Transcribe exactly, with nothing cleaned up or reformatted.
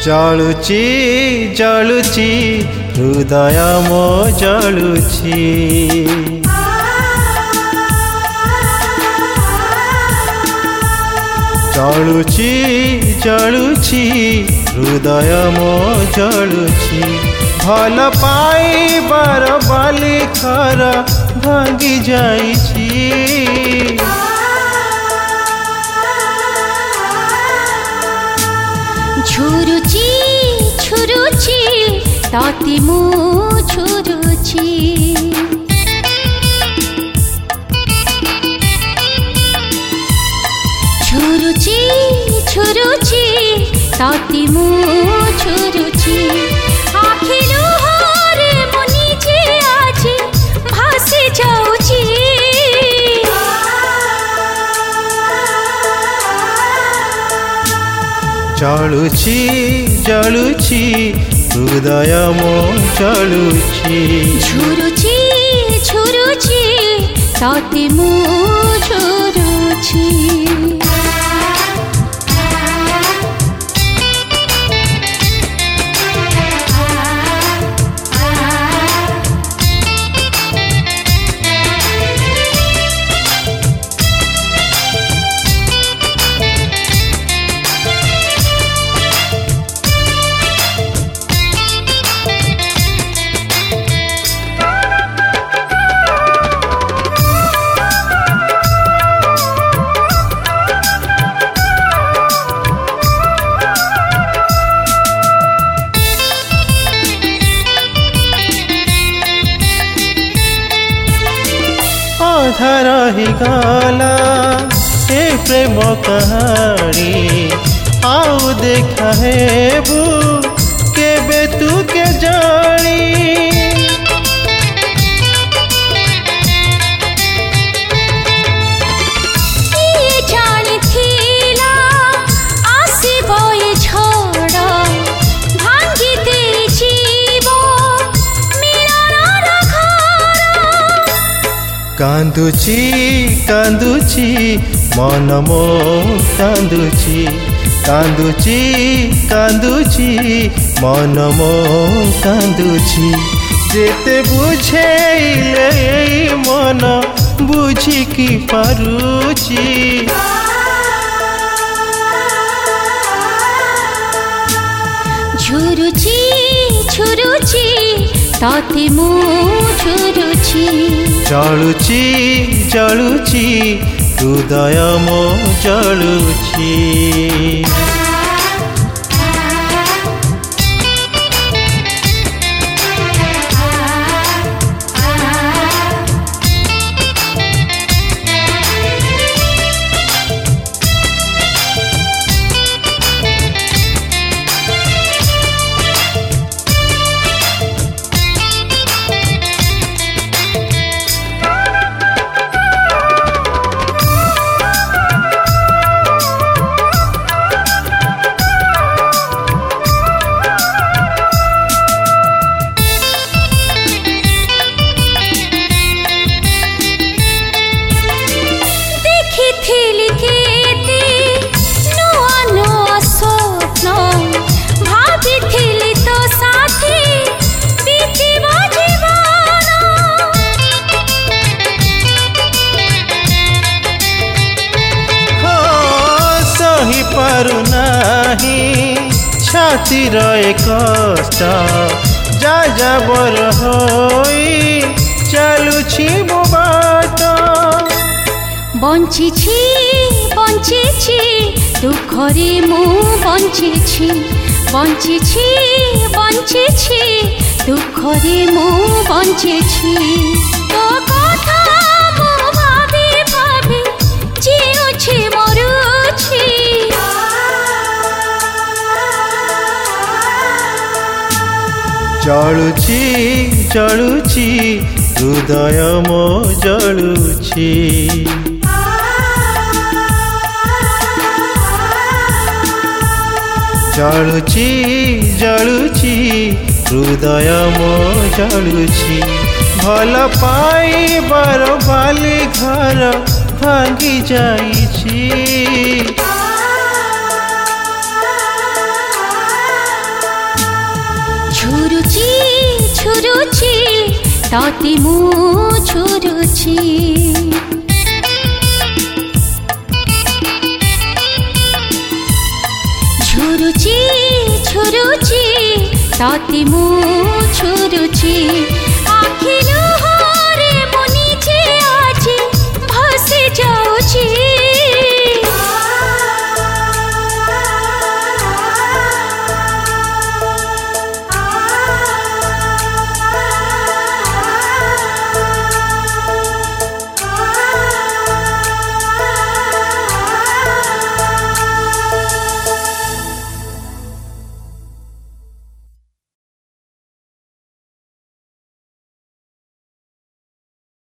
जलुची जलुची हृदय मो जलुची जलुची जलुची हृदय मो जलुची भल पाइबार बाली घर भांगी जाइछि झुरुची झुरुची ताती मु झुरुची झुरुची झुरुची ताती मु झुरुची आखि लुहरे मु निजे आज भासी जाउची जलुची जलुची हृदय मो जलुची झुरुची झुरुची ताती मु झुरुची अधा रही गला ए प्रेम कहानी आउ देखा हेबू केबे तू के जानी कांदुची कांदुची मन मो कांदुची कांदुची कांदुची मन मो कांदुची जेते बुझेइले मन बुझी की पारुची झुरुची झुरुची ताती मु झुरुची जलुची जलुची हृदय मो जलुची पारु नाही छातीर कष्ट जा जाबर होई चलुछि मो बाट बंचिछि बंचिछि दुखरे मु बंचिछि बंचिछि बंचिछि दुखरे मु बंचिछि तो कथा मु भाबी भाबी जीउछि मरुछि जलुची जलुची हृदय मो जलुची जलुची जलुची हृदय मो जलुची भल पाइबार बाली घर भांगी जाइछि तते मु झुरुछि झुरुछि झुरुछि तते मु झुरुछि